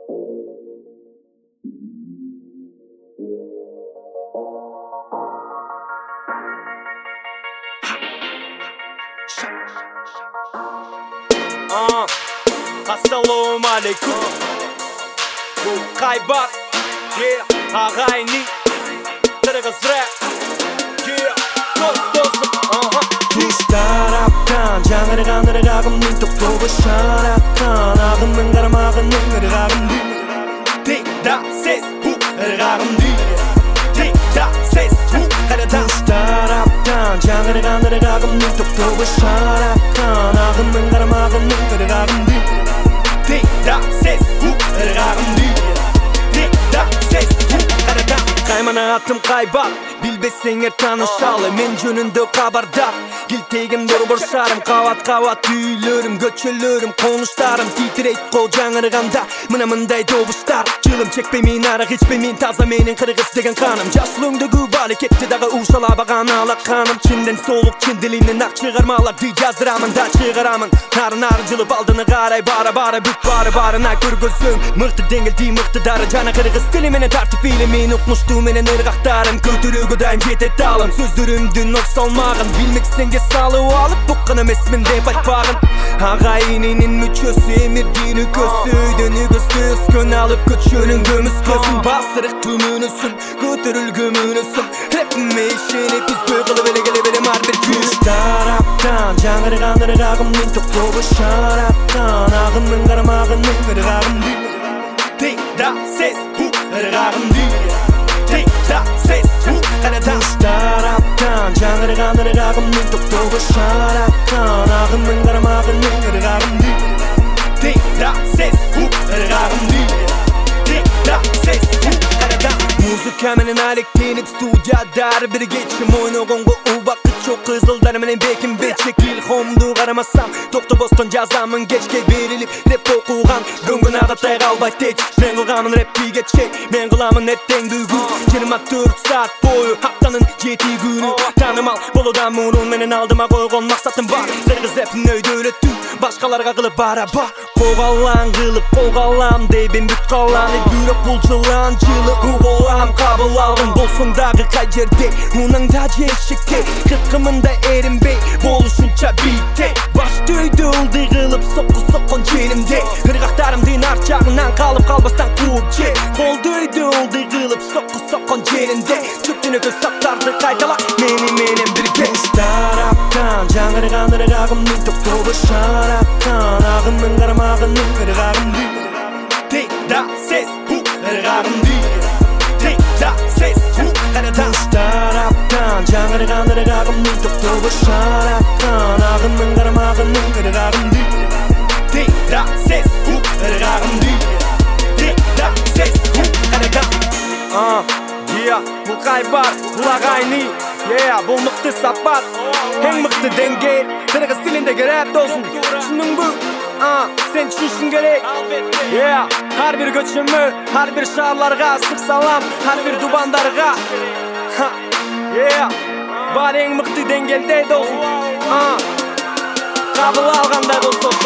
Assalamu alaikum. Bu Kaybat, Ağayni, Kırgız rap, dost dostum. Tuş taraftan жаңырған ырғағымның тоқтығы шараттан ағымның қарамағының ырғағым Тек да сез, ырғағым Тек да сез, қарадан. Туш тараптан жаңырған ырғағымның тоқтығы шараттан ағымның қарамағының ырғағым Тек да сез, ырғағым Тек да сез, қарадан. Қаймана аттым Қайбат, білбесеңер танышалы, мен жөнінде хабардар. Келтегім дұрбыр шарым, қават-қават үйлерім, көчелерім, қоныштарым титрейт қол жаңырғанда, мына-мындай добыстар. Жылым чекпеймейін, арақ ичпеймейін, таза менің қырғыз деген қаным. Жасылыңды күбалі кетті дағы ушалабаған алақаным. Ченден солық, ченделеймін ақ шығармаларды жаздырамын да шығарамын. Нарын жылып алдыны қарай бара-бара бүк бары-барына көргізім. Мықты деңгелдей мықтыдары, жана қырғыз тілі мені тартып елі мен ұқмұшту менен ырғақтарым. Көтірігі дайым жетет алым, сөздерімді нұқ салмағын, білмексенге салып алып бұққан емесмін деп айтпағын. Ағайынының мүчөсі емерген үкөсі, өйден үгісті үскін алып көтшөнің көміс көсін. Басырық күмінісін, көтіріл күмінісін, рэпіме ішеніп біз көғылып әлі-келі-белем арбір күш. Тараптан жаңырған ырғағымның тоқтығы шараттан ағымның қарамағының ырғағым Тек да сез, ырғағым Тек да сез, қарадан. Туш тараптан жаңырған ырғағымның тоқтығы шараттан ағымның қарамағының ырғағым Тек да сез, ырғағым Тек да сез, қарадан. Музыка менен алектеніп студиядар бір кетшім ойнағонғы убақыт жоқ қызылдар менен бекім бетшек илхомду қарамасам тоқты бостан жазамын кешке беріліп рэп оқуған көңгін ағытай қалбай теч мен қылғамын рэпті кетшек мен қыламын ертең бүгін 24 саат бойы аптаның 7 күні танымал болудан мұрын менен алдыма қойған мақсатым бар қырғыз рэпін өйдөлету башқаларға қылып бара-бар қоғалан қылып қолғалам дейбен бүт қалан бүйрек бұл жылан жылы ұғылам қабыл алғын болсын дағы қай жерде онаңда жешікте қырқымында ерінбей болушынша бейте башты өйді ұлды қылып соққан жерімде ырғақтарымдың арт жағынан қалып қалбастан қуып же қолды өйді ұлды қылып соққан жерінде жүктіні көз саптарды қайтала меніменен бірге. Туш тараптан жаңырған ырғағымның тоқтығы шараттан ағымның қарамағының ырғағым Тек да сез, ырғағым Тек да сез, қарадан. Туш тараптан жаңырған ырғағымның тоқтығы шараттан ағымның қарамағының ырғағым Тек да сез, ырғағым Тек да сез, қарадан. Бұл Қайбат, бұл Ағайни, бұл мықты сапат, ең мықты деңгей, қырғыз тіліндегі рэп досын, түсінің бұл, сен түсіншін керек. Har bir göçümü, har bir şarlarga sık salam, har bir dubandарға. Бар ең мықты деңгелде досын, қабыл алғандай болсын.